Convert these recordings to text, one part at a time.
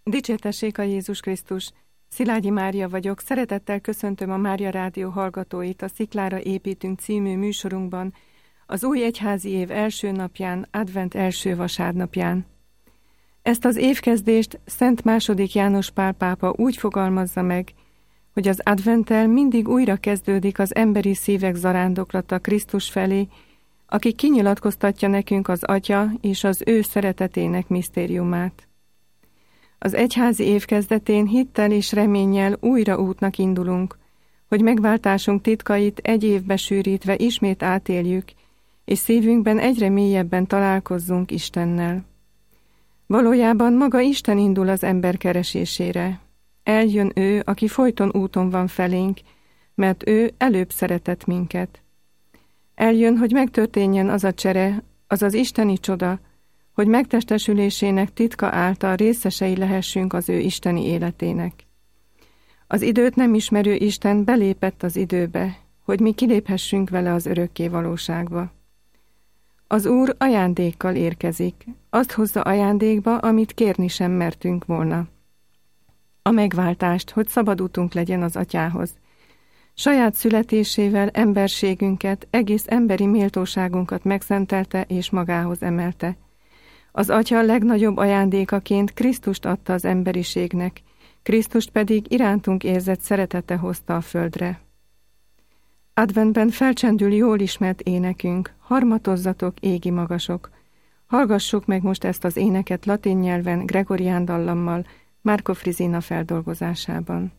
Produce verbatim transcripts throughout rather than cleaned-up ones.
Dicsértessék a Jézus Krisztus! Szilágyi Mária vagyok, szeretettel köszöntöm a Mária Rádió hallgatóit a Sziklára építünk című műsorunkban, az új egyházi év első napján, advent első vasárnapján. Ezt az évkezdést Szent második János Pál pápa úgy fogalmazza meg, hogy az adventtel mindig újra kezdődik az emberi szívek zarándoklata Krisztus felé, aki kinyilatkoztatja nekünk az Atya és az ő szeretetének misztériumát. Az egyházi év kezdetén hittel és reménnyel újra útnak indulunk, hogy megváltásunk titkait egy évbe sűrítve ismét átéljük, és szívünkben egyre mélyebben találkozzunk Istennel. Valójában maga Isten indul az ember keresésére. Eljön ő, aki folyton úton van felénk, mert ő előbb szeretett minket. Eljön, hogy megtörténjen az a csere, az az isteni csoda, hogy megtestesülésének titka által részesei lehessünk az ő isteni életének. Az időt nem ismerő Isten belépett az időbe, hogy mi kiléphessünk vele az örökké valóságba. Az Úr ajándékkal érkezik, azt hozza ajándékba, amit kérni sem mertünk volna. A megváltást, hogy szabad utunk legyen az Atyához. Saját születésével emberségünket, egész emberi méltóságunkat megszentelte és magához emelte. Az Atya legnagyobb ajándékaként Krisztust adta az emberiségnek, Krisztust pedig irántunk érzett szeretete hozta a földre. Adventben felcsendül jól ismert énekünk, harmatozzatok, égi magasok. Hallgassuk meg most ezt az éneket latin nyelven, gregorián dallammal, Márko Frizina feldolgozásában.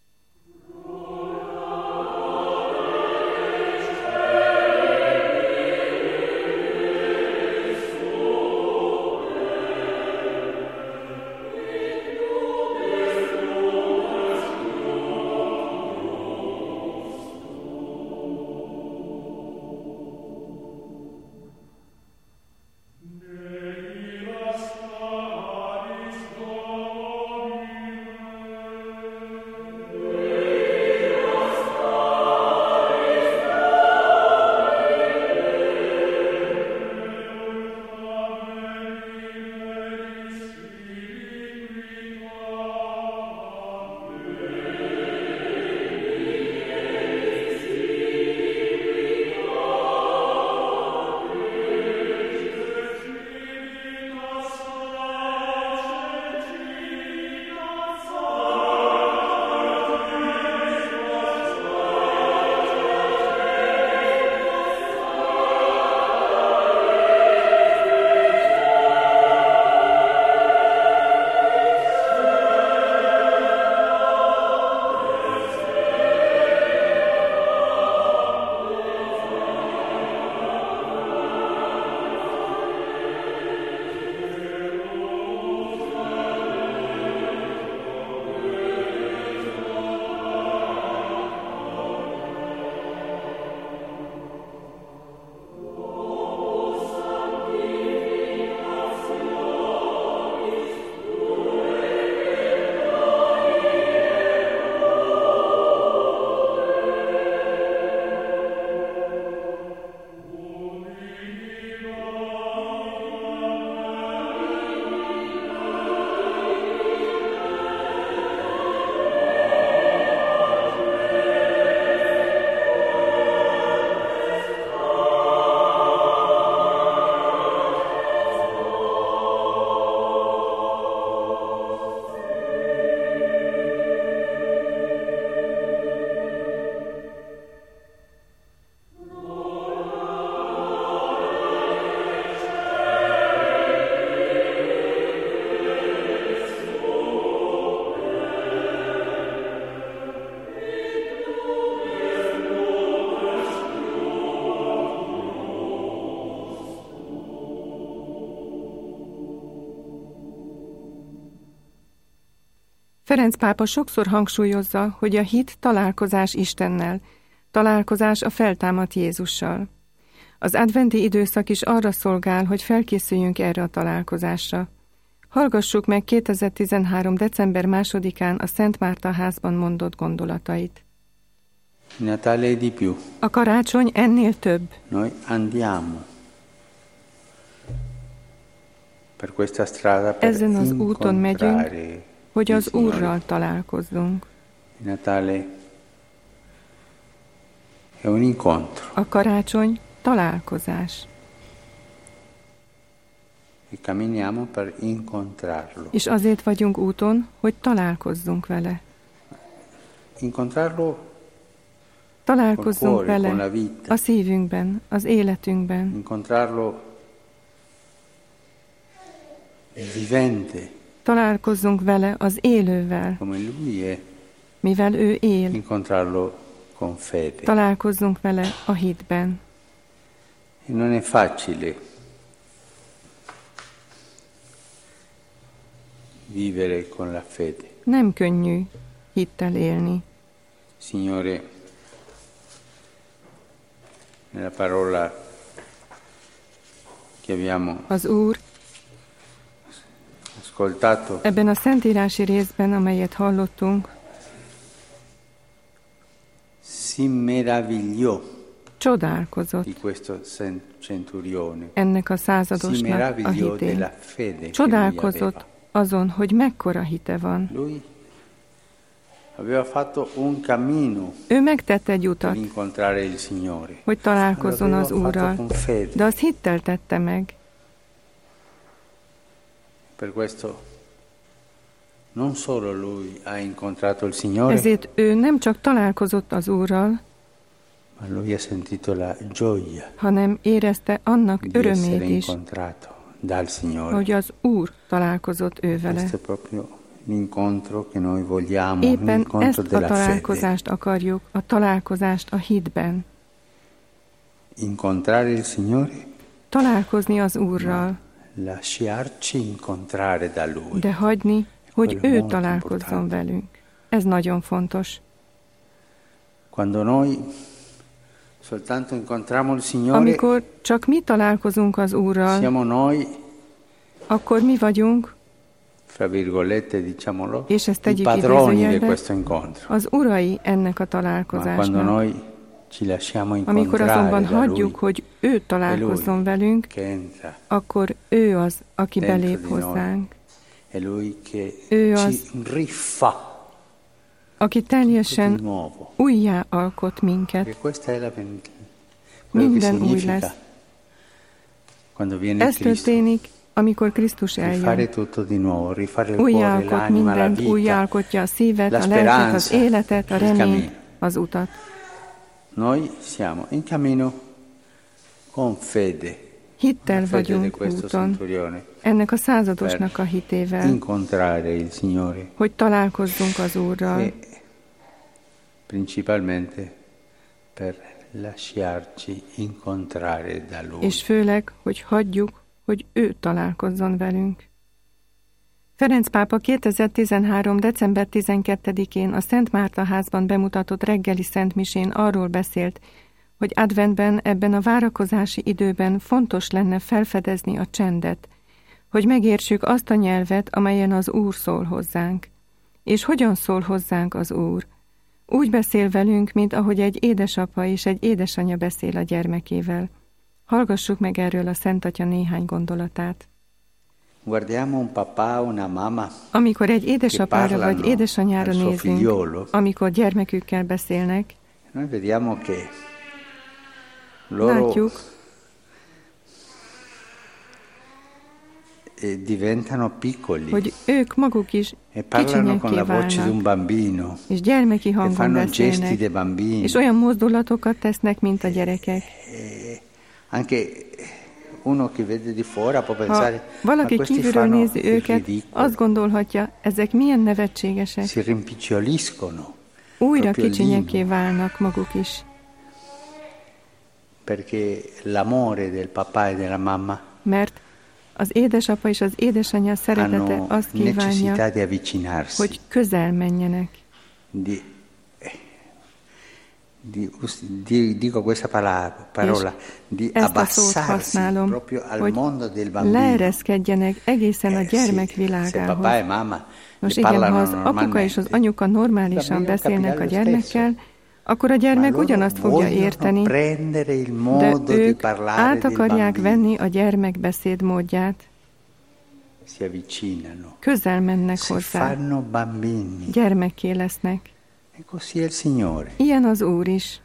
Ferenc pápa sokszor hangsúlyozza, hogy a hit találkozás Istennel, találkozás a feltámadt Jézussal. Az adventi időszak is arra szolgál, hogy felkészüljünk erre a találkozásra. Hallgassuk meg kétezer-tizenhárom. december másodikán a Szent Márta házban mondott gondolatait. Natale di più. A karácsony ennél több. Noi andiamo per questa strada per Ezen az úton megyünk, hogy az Úrral találkozzunk. Natale è un incontro. A karácsony találkozás. E camminiamo per incontrarlo. És azért vagyunk úton, hogy találkozzunk vele. Incontrarlo Találkozzunk col cuore, con la vele vita. a szívünkben, az életünkben. Incontrarlo vivente, Találkozzunk vele az élővel, come lui è. mivel ő él. Incontrarlo con fede. Találkozzunk vele a hitben. E non è facile vivere con la fede. Nem könnyű hittel élni. Signore, nella parola che abbiamo Az Úr ascoltato ebben a szentírási részben, amelyet hallottunk, si meravigliò csodálkozott di questo centurione. ennek a Si századosnak a meravigliò hitén. della fede che lui Csodálkozott aveva. azon, hogy mekkora hite van. Lui aveva fatto un cammino Ő megtett egy per utat, incontrare il Signore. hogy találkozzon az L'aveva fatto Úrral, con fede. de azt hittel tette meg. Per questo non solo lui ha incontrato il Signore, Ezért ő nem csak találkozott az Úrral, ma lui ha sentito la gioia hanem érezte annak di essere örömét is, incontrato dal Signore. hogy az Úr találkozott ő vele. Questo è proprio l'incontro che noi vogliamo, Éppen l'incontro ezt a della fede. találkozást akarjuk, a találkozást a hitben. Incontrare il Signore, Találkozni az Úrral, lasciarci incontrare da Lui. de hagyni, hogy Quello è ő molto találkozzon importante. velünk. Ez nagyon fontos. Quando noi soltanto incontriamo il Signore, Amikor csak mi találkozunk az Úrral, siamo noi, akkor mi vagyunk, fra virgolette diciamolo, és ezt i tegyük padroni di idézőjelbe, questo incontro. az urai ennek a Ma quando találkozásnak. noi ci lasciamo Amikor incontrare azonban da Lui, hagyjuk, hogy ő találkozzon velünk, che entra, akkor ő az, aki dentro belép di noi. hozzánk, è Lui che Ő ci az, rifà aki di teljesen nuovo. újjá alkot minket. Perché questa è la ven- quello che Minden új significa lesz. quando viene Ez Cristo. történik, amikor Krisztus Rifare eljön. tutto di nuovo, rifare il cuore, Újjálkot l'anima, la mindent, vita, újjálkotja a szívet, la a lelket, az speranza, életet, a il reményt, cammino. az utat. Noi siamo in cammino con fede, Hittel la fede di vagyunk questo úton, centurione, ennek a századosnak a hitével, incontrare il Signore hogy találkozzunk az Úrral, e principalmente per lasciarci incontrare da Lui. és főleg, hogy hagyjuk, hogy ő találkozzon velünk. Ferenc pápa kétezer-tizenhárom. december tizenkettedikén a Szent Márta házban bemutatott reggeli szentmisén arról beszélt, hogy adventben, ebben a várakozási időben fontos lenne felfedezni a csendet, hogy megértsük azt a nyelvet, amelyen az Úr szól hozzánk. És hogyan szól hozzánk az Úr? Úgy beszél velünk, mint ahogy egy édesapa és egy édesanya beszél a gyermekével. Hallgassuk meg erről a Szent Atya néhány gondolatát. Guardiamo un papà, una mamma Amikor egy édesapára che vagy parlano édesanyára al suo nézünk, figliolo, amikor gyermekükkel beszélnek, noi vediamo che loro látjuk, eh, diventano piccoli hogy ők maguk is e parlano con la kicsinyekké voce di un válnak, bambino és gyermeki e hangon fanno gesti beszélnek, dei bambini. és olyan mozdulatokat tesznek, mint a gyerekek. Eh, anche uno che vede di fuori può Ha pensare ma valaki questi kívülről fanno nézi il őket, ridicolo, azt gondolhatja, ezek milyen nevetségesek. si rimpiccioliscono Újra proprio kicsinyekké lì, válnak maguk is, perché l'amore del papà e della mamma mert az édesapa és az édesanyja szeretete hanno azt necessità kívánja, di avvicinarsi, hogy közel menjenek. di, eh, di, us- di- dico questa parola, parola di Ezt a szót abbassarsi használom, proprio al hogy mondo del bambino. leereszkedjenek egészen a Eh, gyermek sì, se papà e világához. mamma Nos ne igen, ha parlano az apuka és az normalmente, anyuka normálisan bambino beszélnek a capirà lo gyermekkel, stesso. akkor a Ma gyermek loro ugyanazt fogja vogliono érteni, prendere il de modo di ők parlare át del akarják bambino. venni a gyermek beszédmódját. si avvicinano, közel mennek si hozzá, fanno bambini. gyermekké lesznek. E così è il Signore. Ilyen az Úr is.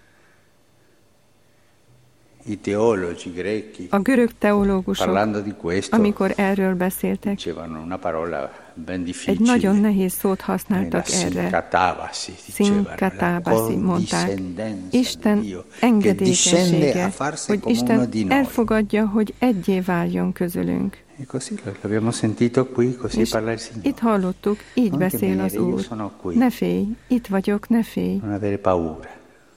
I teologi greci, A görög teológusok, parlando di questo, amikor erről beszéltek, dicevano una parola ben egy difficile. nagyon nehéz szót La használtak erre. sinkatabasi, dicevano, la Sinkatábasi mondták. condiscendenza Isten di Dio, che discende engedékenysége, a farsi hogy come uno Isten di noi. elfogadja, hogy egyé váljon közülünk. E così l'abbiamo sentito qui, così És parla il Signore. itt hallottuk, így Non beszél temere, az io Úr. sono qui. Ne félj, itt vagyok, ne félj. Non avere paura.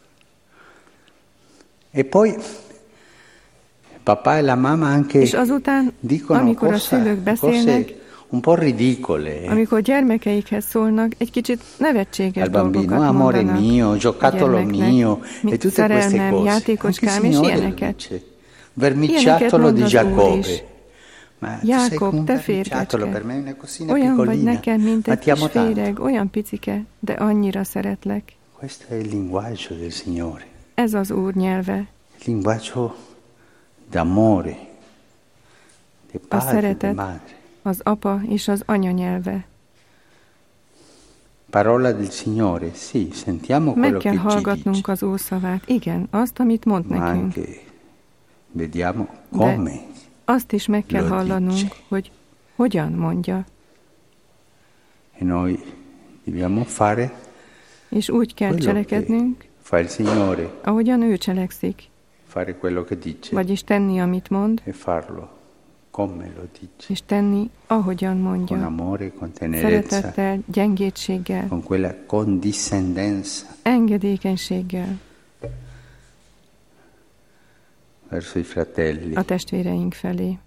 E poi papà e la mamma anche És azután, dicono amikor a cose, szülők beszélnek, cose un po' ridicole. amikor gyermekeikhez szólnak, egy kicsit nevetséges Al bambino, dolgokat amore mondanak mio, a giocattolo gyermeknek. mio, e Mint tutte queste szerelmem, cose. Anche il játékocskám, és Signore lo ilyeneket. dice. Vermiciattolo di Ilyeneket mond az Úr Giacobbe. is. Ma tu sei come Jákob, un te vermiciattolo, per férgecske, me è una cosina olyan vagy piccolina, nekem, mint ma egy ti amo kis tanto. féreg, olyan picike, de annyira szeretlek. Questo è il linguaggio del Signore, Ez az Úr nyelve. il linguaggio d'amore, di A padre, di szeretet, madre. az apa és az anya nyelve. Parola del Signore, sì, sentiamo Meg quello kell che ci hallgatnunk dice, az Úr szavát. Igen, azt, amit mond ma nekünk. anche vediamo De come. azt is meg kell lo hallanunk, dice. hogy hogyan mondja. E noi dobbiamo fare És úgy kell quello che cselekednünk, fa il Signore, ahogyan ő cselekszik. fare quello che dice Vagyis tenni, amit mond, e farlo come lo dice, és tenni, ahogyan con mondja. amore, con tenerezza, Szeretettel, gyengétséggel, con quella condiscendenza engedékenységgel verso i fratelli. a testvéreink felé.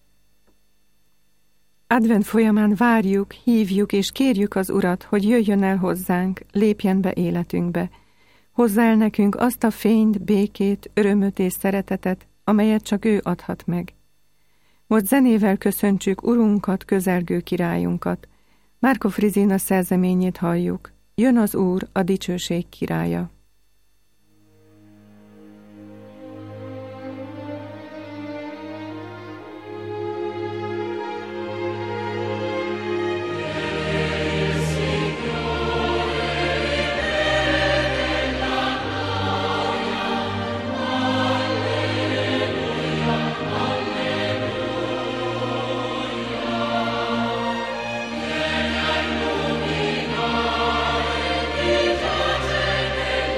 Advent folyamán várjuk, hívjuk és kérjük az Urat, hogy jöjjön el hozzánk, lépjen be életünkbe. Hozza el nekünk azt a fényt, békét, örömöt és szeretetet, amelyet csak ő adhat meg. Most zenével köszöntsük Urunkat, közelgő királyunkat. Márko Frizina szerzeményét halljuk. Jön az Úr, a dicsőség királya. Illuminare,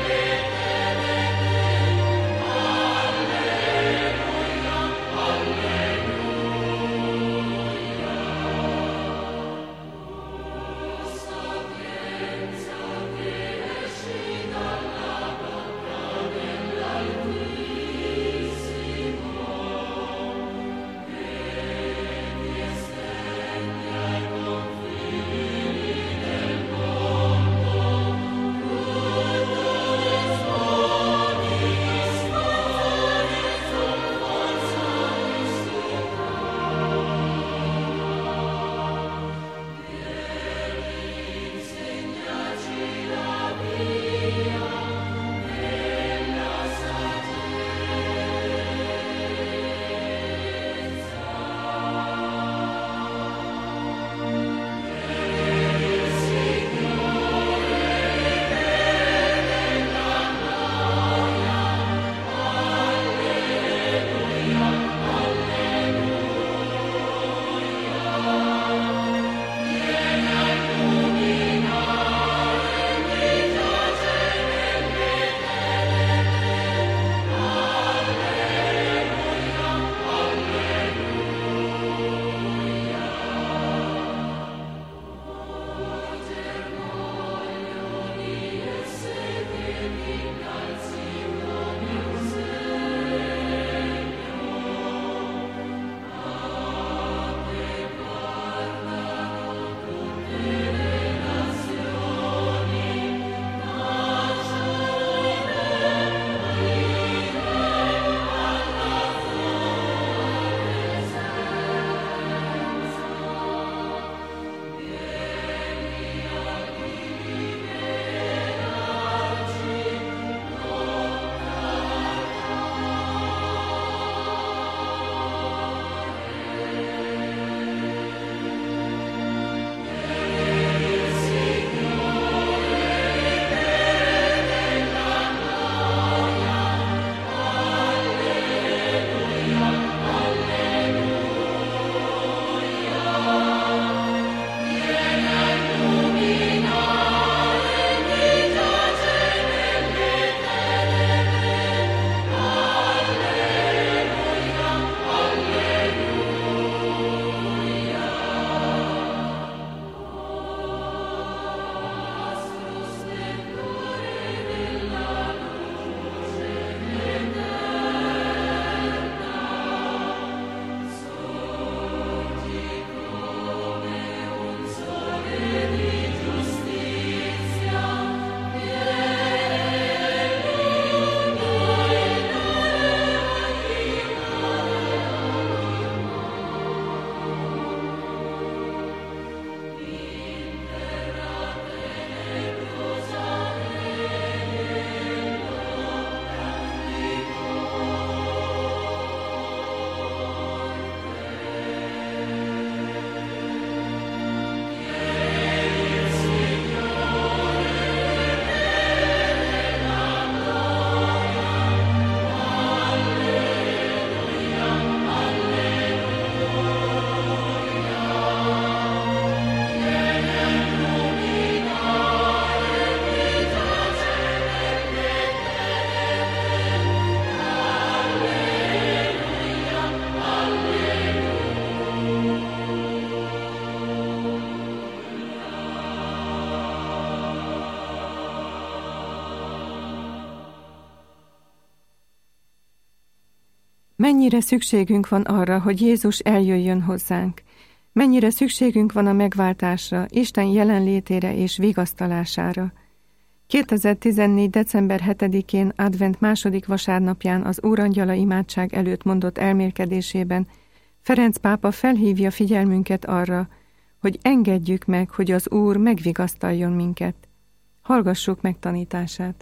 Mennyire szükségünk van arra, hogy Jézus eljöjjön hozzánk. Mennyire szükségünk van a megváltásra, Isten jelenlétére és vigasztalására. kétezer-tizennégy. december hetedikén advent második vasárnapján az Úrangyala imádság előtt mondott elmélkedésében Ferenc pápa felhívja figyelmünket arra, hogy engedjük meg, hogy az Úr megvigasztaljon minket. Hallgassuk meg tanítását.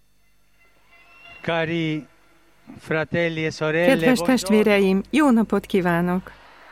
Cari fratelli e sorelle, kedves testvéreim, jó napot kívánok!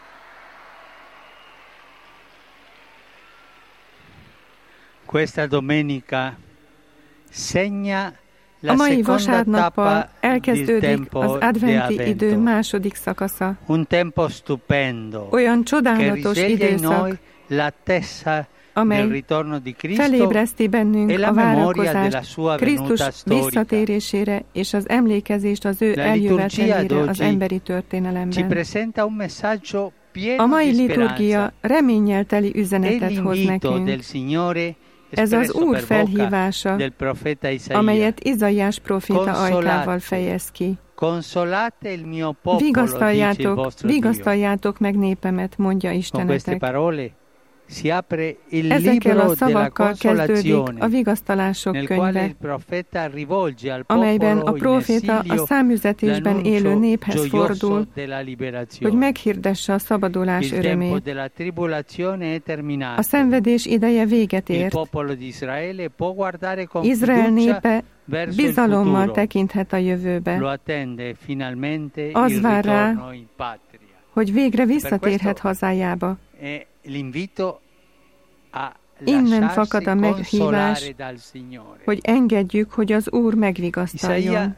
Questa domenica segna la a mai seconda vasárnappal tappa del elkezdődik tempo az di adventi idő Avvento. második szakasza. Un tempo stupendo Olyan che csodálatos risveglia in noi időszak, l'attesa del amely ritorno di Cristo felébreszti bennünk e la a memoria della várakozást sua Krisztus venuta storica. visszatérésére és az emlékezést az ő La eljövetelére liturgia az d'oggi emberi Ci történelemben. presenta un messaggio pieno A mai di liturgia speranza. reménnyel teli È üzenetet hoz l'invito del nekünk. Signore Ez az espresso Úr per bocca felhívása, del profeta Isaia. amelyet Izaiás próféta Consolate. ajkával fejez ki. Consolate il mio popolo, dice il Vigasztaljátok, vostro Dio. vigasztaljátok meg népemet, mondja Con queste Istenetek. parole si apre il Ezekkel libro a della szavakkal kezdődik a consolazione, vigasztalások nel quale könyve, il profeta rivolge al amelyben a popolo in próféta a esilio számüzetésben élő l'annuncio néphez gioioso fordul, della hogy liberazione. meghirdesse a szabadulás Il tempo örömét. della tribolazione è terminato. A szenvedés ideje véget Il ért. popolo di Israele può guardare con Izrael fiducia népe verso il bizalommal futuro. tekinthet a Lo jövőbe, attende finalmente Az il vár rá, ritorno in patria. hogy végre visszatérhet questo- hazájába. È l'invito a Innen lasciarsi fakad a meghívás, consolare dal Signore. hogy engedjük, hogy az Úr megvigasztaljon. Isaia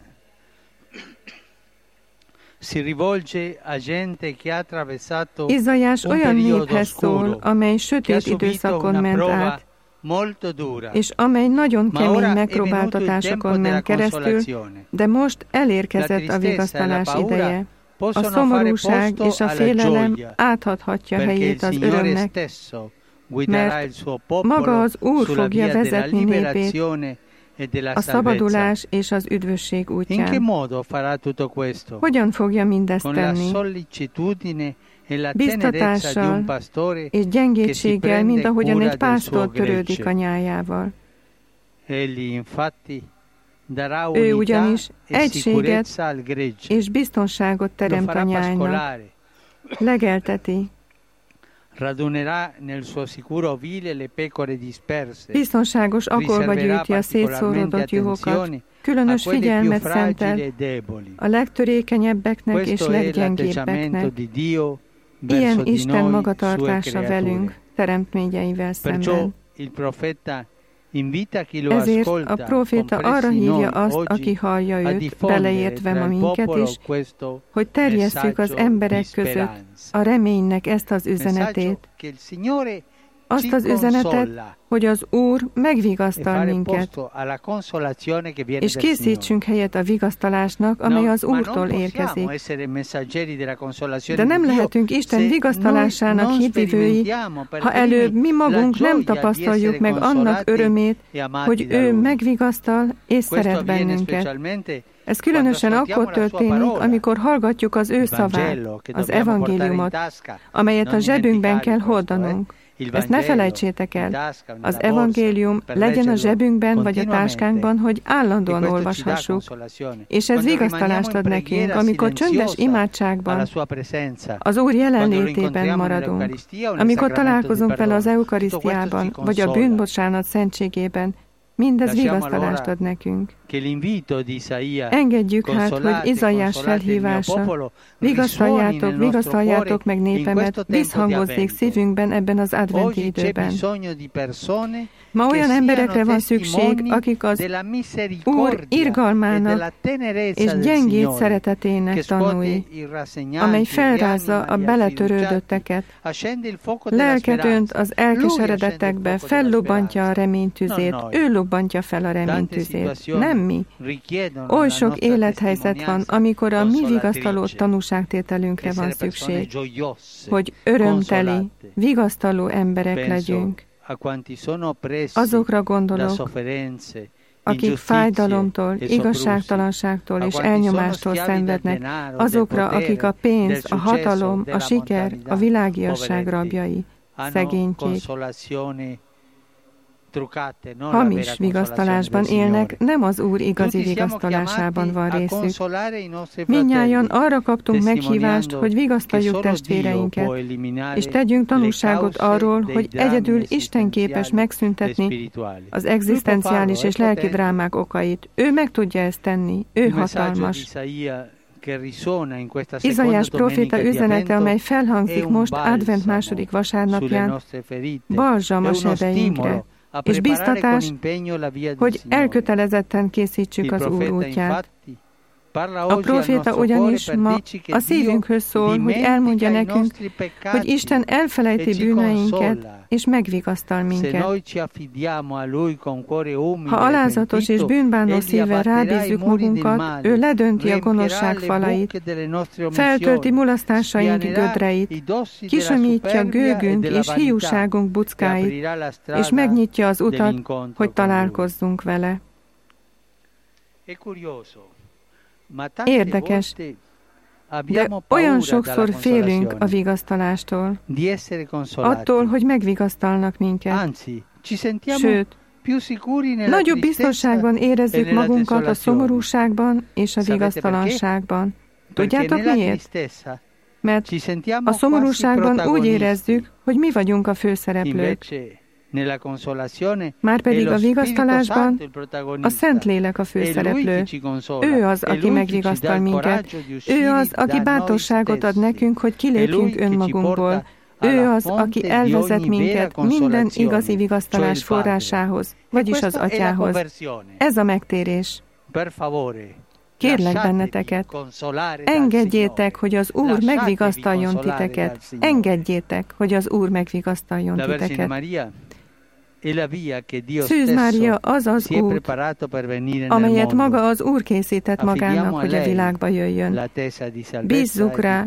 si rivolge a gente che ha attraversato Izaiás un olyan periodo néphez szól, oscuro, amely che ha sötét subito időszakon una ment prova át, molto dura. és amely nagyon Ma kemény ora è venuto il megpróbáltatásokon tempo della ment keresztül, consolazione. de most La elérkezett a tristezza e la vigasztalás paura ideje. A possono fare szomorúság posto és a alla félelem gioia, áthathatja perché il helyét az Signore örömnek, stesso guiderà mert il suo maga popolo az Úr sulla fogja via della vezetni népét liberazione e della a salvezza. szabadulás és az üdvösség In che útján. modo farà tutto questo? Hogyan fogja mindezt Con la tenni? sollecitudine e la tenerezza di Biztatással un pastore és che si gyengétséggel, mint prende ahogyan cura egy del suo pásztor törődik gregge. a nyájával. Egli infatti darà Ő unità ugyanis e egységet sicurezza al gregge. és biztonságot Lo teremt a farà nyájnak, pascolare. legelteti, Radunerà nel suo sicuro ovile le pecore disperse. biztonságos akolba Riserverà gyűjti a szétszóródott particolarmente juhokat, attenzione különös a quelli più figyelmet fragili szentel e deboli. a legtörékenyebbeknek és Questo è l'atteggiamento leggyengébbeknek. di Dio Ilyen verso di Isten noi, magatartása sue velünk, creature. teremtményeivel Perciò szemben. il profeta invita chi lo Ezért a ascolta, próféta arra compresi hívja noi azt, oggi, aki hallja a őt, diffondere beleértve tra ma il minket popolo is, questo hogy terjesszük az messaggio emberek di között speranza. a reménynek ezt az Messaggio üzenetét, che il Signore azt ci az üzenetet, consola hogy az Úr e megvigasztal fare minket, posto alla consolazione che viene és dal Signore. készítsünk helyet a vigasztalásnak, amely No, az ma non Úrtól possiamo érkezik. essere messaggeri della consolazione De nem di Dio lehetünk Isten se vigasztalásának noi non hívivői, sperimentiamo per ha primi előbb mi la magunk gioia nem di tapasztaljuk essere meg annak consolati örömét, e amati hogy da ő Lui. megvigasztal és Questo szeret avviene bennünket. specialmente Ez különösen quando akkor ascoltiamo la sua történik, parola, amikor hallgatjuk az ő il szavát, Vangelo che az dobbiamo portare in evangéliumot, tasca. amelyet Non a zsebünkben kell dimenticare questo, hordanunk. eh? Il Ezt ne Vangelo felejtsétek in el. tasca, nella Az borsa, evangélium per legyen a leggerlo zsebünkben vagy a continuamente. táskánkban, hogy E állandóan questo ci dà olvashassuk. consolazione. És ez Quando vigasztalást rimaniamo ad in nekünk, preghiera amikor csöndes silenziosa alla imádságban, sua presenza, az Úr quando lo jelenlétében incontriamo maradunk. nell'Eucaristia o nel Amikor sacramento di találkozunk vele az perdono. Tutto questo eukarisztiában, ci vagy a consola. bűnbocsánat szentségében, mindez Lasciamo vigasztalást allora ad nekünk. che l'invito di Isaia, Engedjük hát, consolate, hogy Izaiás consolate il mio felhívása, popolo, risuoni vigasztaljátok, nel nostro vigasztaljátok meg cuore in népemet, questo tempo di visszhangozzék Avvento. szívünkben ebben az adventi Oggi c'è időben. bisogno di persone Ma olyan che emberekre siano van szükség, testimoni akik az della Úr misericordia e irgalmának della tenerezza és del gyengét Signore, szeretetének che scuote tanúi, i rassegnanti, amely gli felrázza a animi beletörődötteket, accende il fuoco della lelket önt speranza. az Lui accende il elkeseredettekbe, fuoco della fellobbantja a speranza. reménytüzét, Non noi. ő lobbantja fel a Tante reménytüzét, situazioni nem mi. richiedono Oly la sok nostra élethelyzet van, testimonianza amikor a mi vigasztaló consolatrice. tanúságtételünkre van Essere persone szükség, gioiose, hogy örömteli, consolate. vigasztaló emberek Penso legyünk. a quanti sono oppressi Azokra da gondolok, sofferenze akik fájdalomtól, igazságtalanságtól és elnyomástól szenvednek, azokra, akik a pénz, a hatalom, a siker, a világiasság rabjai, szegénykék, hamis vigasztalásban élnek, nem az Úr igazi vigasztalásában van részük. Mindnyájan arra kaptunk meghívást, hogy vigasztaljuk testvéreinket, és tegyünk tanúságot arról, hogy egyedül Isten képes megszüntetni az egzisztenciális és lelki drámák okait. Ő meg tudja ezt tenni, ő hatalmas. Izaiás próféta üzenete, amely felhangzik most advent második vasárnapján, balzsam a sebeinkre, és biztatás, hogy elkötelezetten készítsük az Úr útját. A próféta ugyanis ma a szívünkhöz szól, hogy elmondja nekünk, hogy Isten elfelejti bűneinket, és megvigasztal minket. Ha alázatos és bűnbánó szívvel rábízzuk magunkat, ő ledönti a gonoszság falait, feltölti mulasztásaink gödreit, kisömítja gőgünk és hiúságunk buckáit, és megnyitja az utat, hogy találkozzunk vele. Érdekes, de olyan sokszor félünk a vigasztalástól, attól, hogy megvigasztalnak minket. Sőt, nagyobb biztonságban érezzük magunkat a szomorúságban és a vigasztalanságban. Tudjátok miért? Mert a szomorúságban úgy érezzük, hogy mi vagyunk a főszereplők. Márpedig a vigasztalásban a Szentlélek a főszereplő. Ő az, aki megvigasztal minket. Ő az, aki bátorságot ad nekünk, hogy kilépjünk önmagunkból. Ő az, aki elvezet minket minden igazi vigasztalás forrásához, vagyis az Atyához. Ez a megtérés. Kérlek benneteket, engedjétek, hogy az Úr megvigasztaljon titeket. Engedjétek, hogy az Úr megvigasztaljon titeket. Szűz Mária az az út, amelyet maga az Úr készített magának, hogy a világba jöjjön. Bízzuk rá,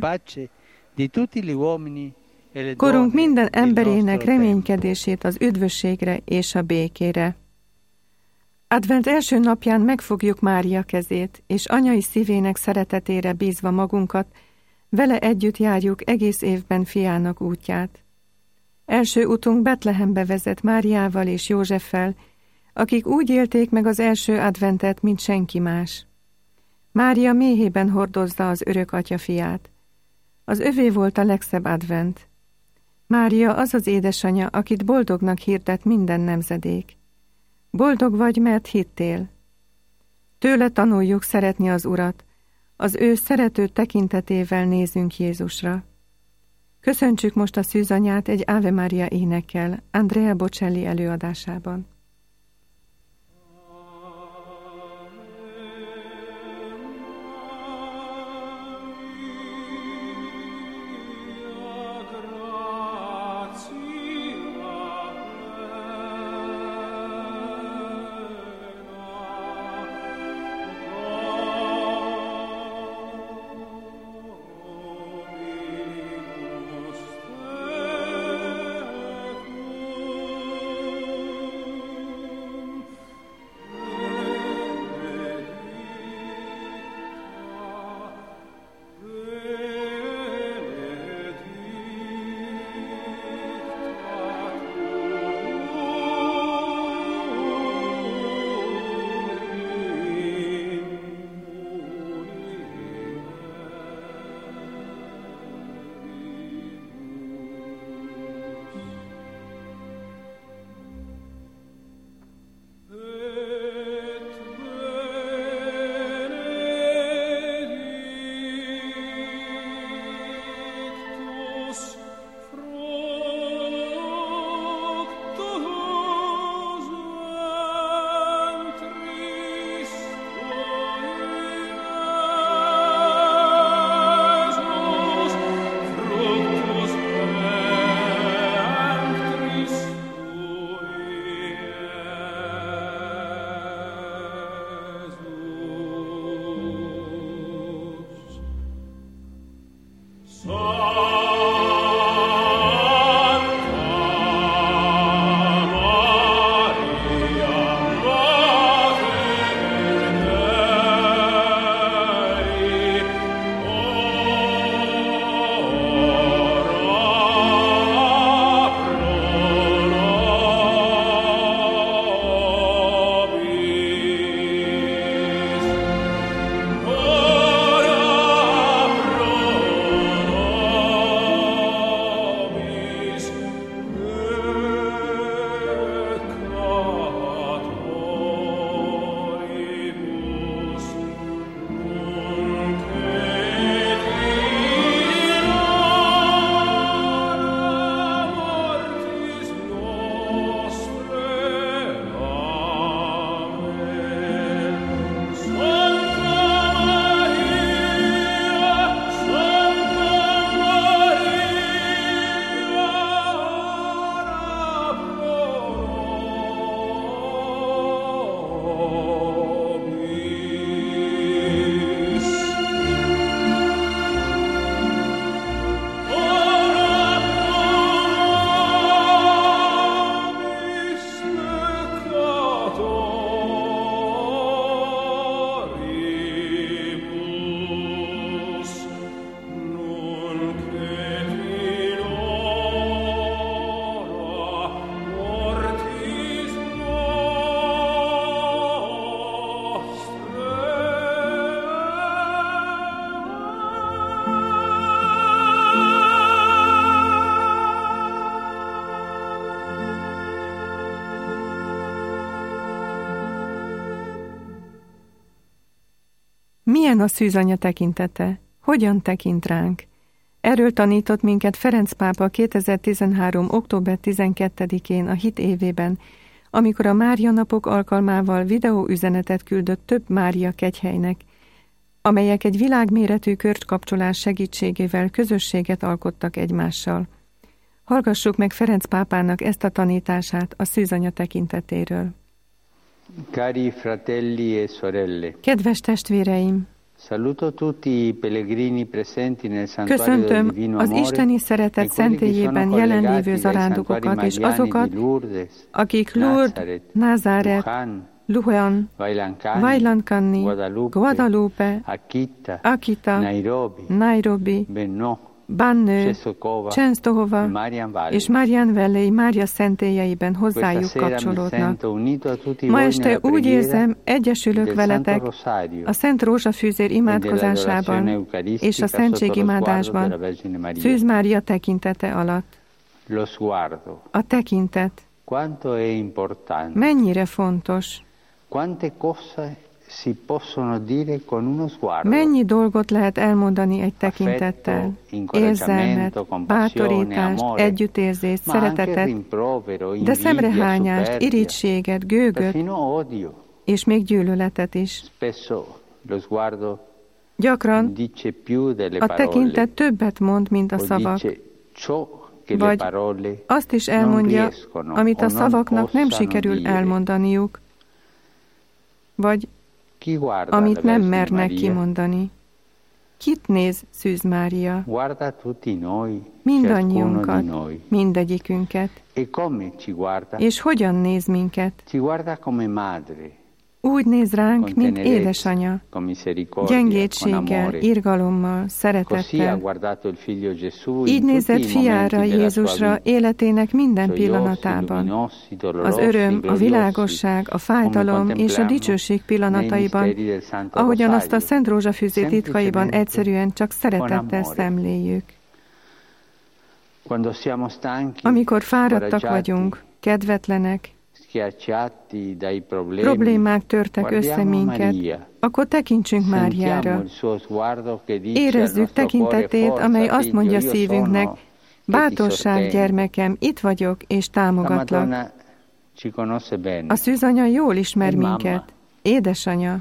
korunk minden emberének reménykedését az üdvösségre és a békére. Advent első napján megfogjuk Mária kezét, és anyai szívének szeretetére bízva magunkat, vele együtt járjuk egész évben fiának útját. Első utunk Betlehembe vezet Máriával és Józseffel, akik úgy élték meg az első adventet, mint senki más. Mária méhében hordozza az örök atya fiát. Az övé volt a legszebb advent. Mária az az édesanyja, akit boldognak hirdet minden nemzedék. Boldog vagy, mert hittél. Tőle tanuljuk szeretni az Urat, az ő szerető tekintetével nézünk Jézusra. Köszöntsük most a szűzanyát egy Ave Maria énekkel, Andrea Bocelli előadásában. Milyen a szűzanya tekintete? Hogyan tekint ránk? Erről tanított minket Ferenc pápa kétezer-tizenhárom. október tizenkettedikén a hit évében, amikor a Mária napok alkalmával videóüzenetet küldött több Mária kegyhelynek, amelyek egy világméretű körkapcsolás segítségével közösséget alkottak egymással. Hallgassuk meg Ferenc pápának ezt a tanítását a szűzanya tekintetéről. Cari fratelli e sorelle. Kedves testvéreim! Saluto tutti i pellegrini presenti nel santuario del Köszöntöm Divino az Amore isteni szeretet szentélyében jelenlévő zarándokokat és azokat, akik Lourdes, Názáret, Lujan, Vajlankanni, Guadalupe, Akita, Nairobi, Bannő, Csenstohova és Marian Valley Mária szentélyeiben hozzájuk kapcsolódnak. Ma este úgy érzem, egyesülök veletek a Szent Rózsafűzér imádkozásában és a szentségimádásban, Szűz Mária tekintete alatt. A tekintet mennyire fontos. Si possono dire con uno sguardo. Mennyi dolgot lehet elmondani egy tekintettel, érzelmet, bátorítást, együttérzést, szeretetet, de szemrehányást, irítséget, gőgöt, és még gyűlöletet is. Gyakran a tekintet többet mond, mint a szavak, vagy azt is elmondja, amit a szavaknak nem sikerül elmondaniuk, vagy amit nem mernek kimondani. Kit néz Szűz Mária? Mindannyiunkat, mindegyikünket. És hogyan néz minket? Úgy néz ránk, mint édesanya, gyengétséggel, irgalommal, szeretettel. Így nézett fiára, Jézusra életének minden pillanatában. Az öröm, a világosság, a fájdalom és a dicsőség pillanataiban, ahogyan azt a Szent Rózsafűzér titkaiban egyszerűen csak szeretettel szemléljük. Amikor fáradtak vagyunk, kedvetlenek, problémák törtek össze minket, akkor tekintsünk Máriára. Érezzük tekintetét, amely azt mondja szívünknek, bátorság, gyermekem, itt vagyok, és támogatlak. A szűzanya jól ismer minket, édesanya.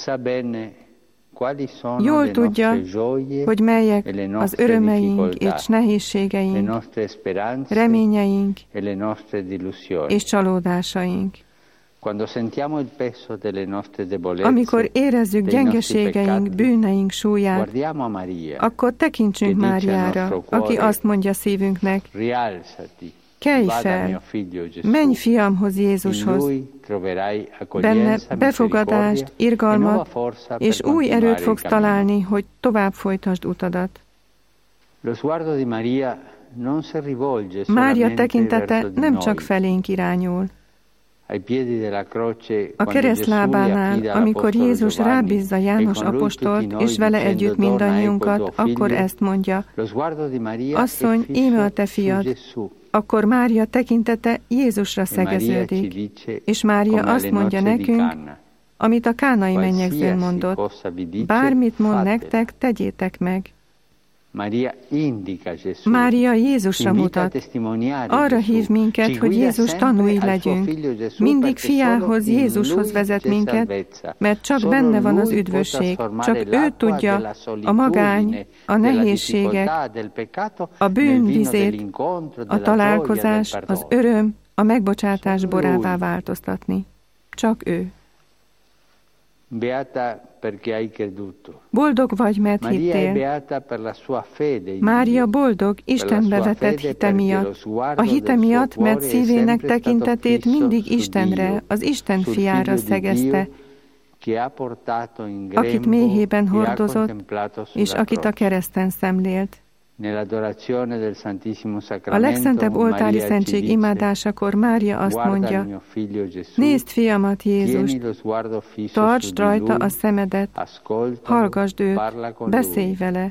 Jól tudja, hogy melyek az örömeink és nehézségeink, reményeink és csalódásaink. Amikor érezzük gyengeségeink, bűneink súlyát, akkor tekintsünk Máriára, aki azt mondja szívünknek, kelj fel, menj fiamhoz, Jézushoz, benne befogadást, irgalmat, és új erőt fogsz találni, hogy tovább folytasd utadat. Mária tekintete nem csak felénk irányul. A keresztlábánál, amikor Jézus rábízza János apostolt, és vele együtt mindannyiunkat, akkor ezt mondja, asszony, íme a te fiad. Akkor Mária tekintete Jézusra szegeződik, és Mária azt mondja nekünk, amit a kánai mennyegzőn mondott, bármit mond nektek, tegyétek meg. Mária Jézusra mutat, arra hív minket, hogy Jézus tanúi legyünk. Mindig fiához, Jézushoz vezet minket, mert csak benne van az üdvösség, csak ő tudja a magány, a nehézségek, a bűn vizét, a találkozás, az öröm, a megbocsátás borává változtatni. Csak ő. Boldog vagy, mert hittél. Mária boldog Istenbe vetett hite miatt. A hite miatt, mert szívének tekintetét mindig Istenre, az Isten fiára szegezte, akit méhében hordozott, és akit a kereszten szemlélt. A legszentebb oltári szentség imádásakor Mária azt mondja, nézd fiamat, Jézust, tartsd rajta a szemedet, hallgasd őt, beszélj vele.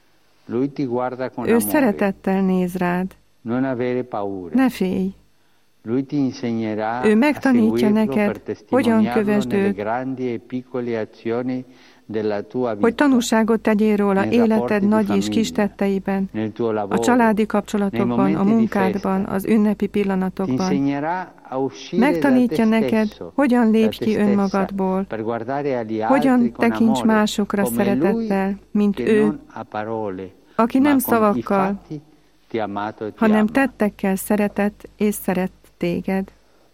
Ő szeretettel néz rád. Ne félj. Ő megtanítja neked, hogyan kövesd őt, hogy tanúságot tegyél róla életed nagy és kis tetteiben, a családi kapcsolatokban, a munkádban, az ünnepi pillanatokban. Megtanítja neked, hogyan lépj ki önmagadból, hogyan tekints másokra szeretettel, mint ő, aki nem szavakkal, hanem tettekkel szeretett és szeret téged.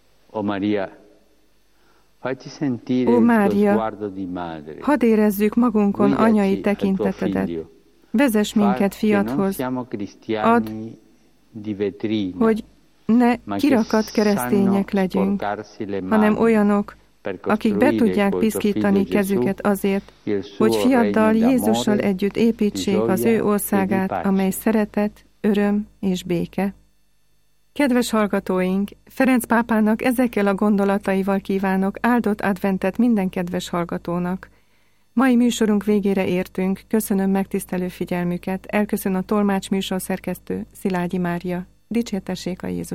Ó Mária, hadd érezzük magunkon anyai tekintetedet. Vezess minket fiadhoz. Add, hogy ne kirakat keresztények legyünk, hanem olyanok, akik be tudják piszkítani kezüket azért, hogy fiaddal, Jézussal együtt építsék az ő országát, amely szeretet, öröm és béke. Kedves hallgatóink, Ferenc pápának ezekkel a gondolataival kívánok áldott adventet minden kedves hallgatónak. Mai műsorunk végére értünk, köszönöm megtisztelő figyelmüket, elköszön a tolmács műsorszerkesztő Szilágyi Mária. Dicsértessék a Jézus